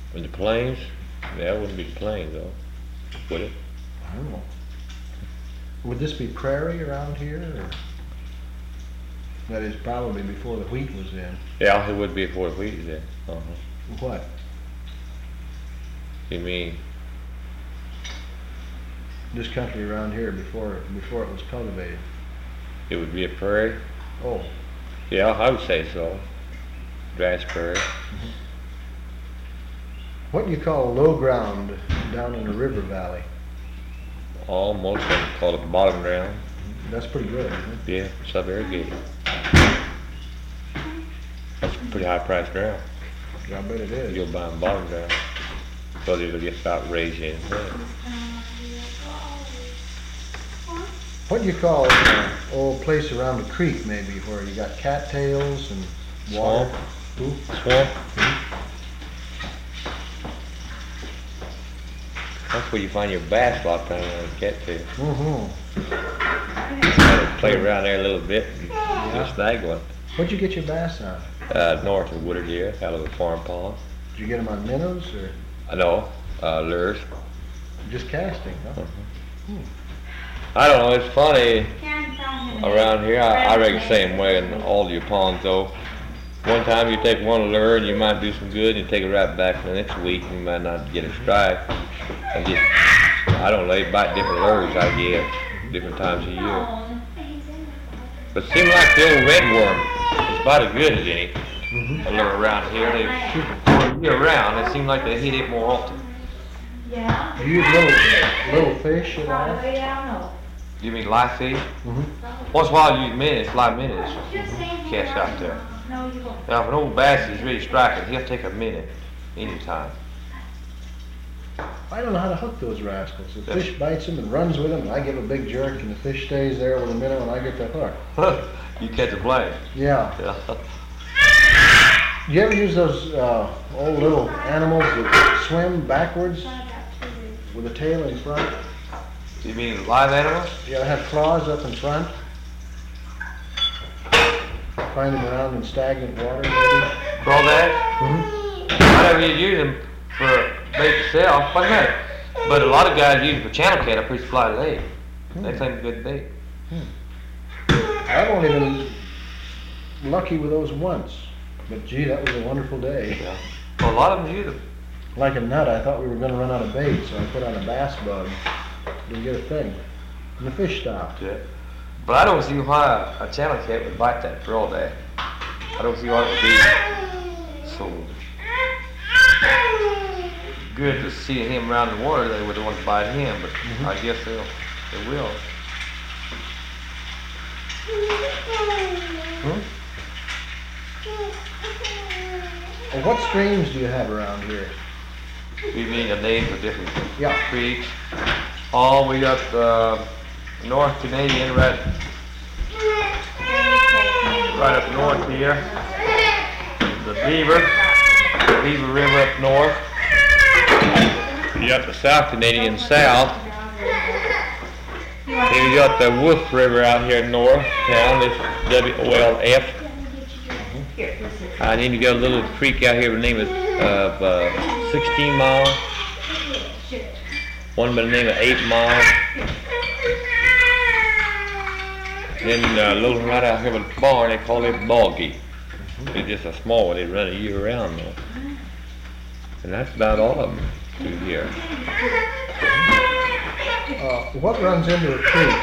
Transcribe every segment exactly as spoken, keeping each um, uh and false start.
In the plains? Yeah, it wouldn't be the plains though, would it? I don't know. Would this be prairie around here, or? That is probably before the wheat was in. Yeah, it would be before the wheat is in. Uh-huh. What? You mean? This country around here before before it was cultivated. It would be a prairie? Oh. Yeah, I would say so. Grass prairie. Mm-hmm. What do you call low ground down in the river valley? Oh, most of them call it bottom ground. That's pretty good, isn't it? Yeah, sub-irrigated. That's pretty high priced ground. I bet it is. You'll buy them bottom ground. So it'll get outrageous in it. What do you call an old place around the creek maybe where you got cattails and water? Swamp. Ooh. Swamp. That's where you find your bass a lot of times when you get to. Mm-hmm. Play around there a little bit and yeah. Just snag one. Where'd you get your bass on? Uh, north of Woodard here, out of the farm pond. Did you get them on minnows or? I know, uh, lures. Just casting, huh? Uh-huh. Hmm. I don't know, it's funny around here. I, I reckon the same way in all your ponds though. One time you take one lure and you might do some good and you take it right back the next week and you might not get a strike. I get, I don't know, they bite different lures I get different times of year. But it seems like the old redworm is about as good as any mm-hmm. lure around here. They shoot it year round. It seems like they hit it more often. Yeah. Do you use little, little fish at all? You mean live fish? Mm-hmm. Once in a while you use minnows, live minnows mm-hmm. cast out there. Now if an old bass is really striking, he'll take a minute anytime. I don't know how to hook those rascals. The fish bites him and runs with him, and I give a big jerk, and the fish stays there with a minnow, and I get the hook. You catch a blade. Yeah. Yeah. You ever use those uh, old little animals that swim backwards with a tail in front? You mean live animals? Yeah, they have claws up in front. Find them around in stagnant water, maybe. Crawdads? Mm-hmm. I never use them for bait itself. What's that? But a lot of guys use them for channel cat. I pretty fly today. Hmm. They think a good bait. Hmm. I've only been lucky with those once. But gee, that was a wonderful day. Yeah. Well, a lot of them use them. Like a nut, I thought we were going to run out of bait, so I put on a bass bug. Didn't get a thing. And the fish stopped. Yeah. But I don't see why a channel cat would bite that crawdad. I don't see why it would be so good to see him around the water. They would want to bite him, but mm-hmm. I guess they'll, they will. Hmm? Well, what streams do you have around here? You mean the names of different yeah. creeks? Oh, we got the North Canadian right, right up north here. The Beaver, the Beaver River up north. You got the South Canadian south. Then you got the Wolf River out here north town. This W O L F. And then you got a little creek out here by the name of uh, sixteen Mile. One by the name of eight Mile. Then a uh, little right out here by the barn, they call it Boggy. Mm-hmm. It's just a small one. They run it year round though. And that's about all of them through here. Uh, what runs into a creek?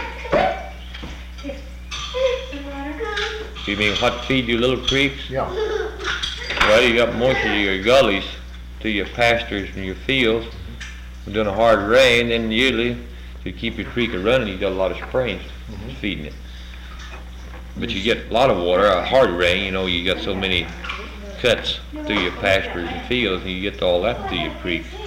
You mean what feed your little creeks? Yeah. Well, you got most of your gullies to your pastures and your fields. During a hard rain, then usually to keep your creek running, you got a lot of springs mm-hmm. feeding it. But you get a lot of water, a hard rain, you know, you got so many cuts through your pastures and fields, and you get all that through your creek.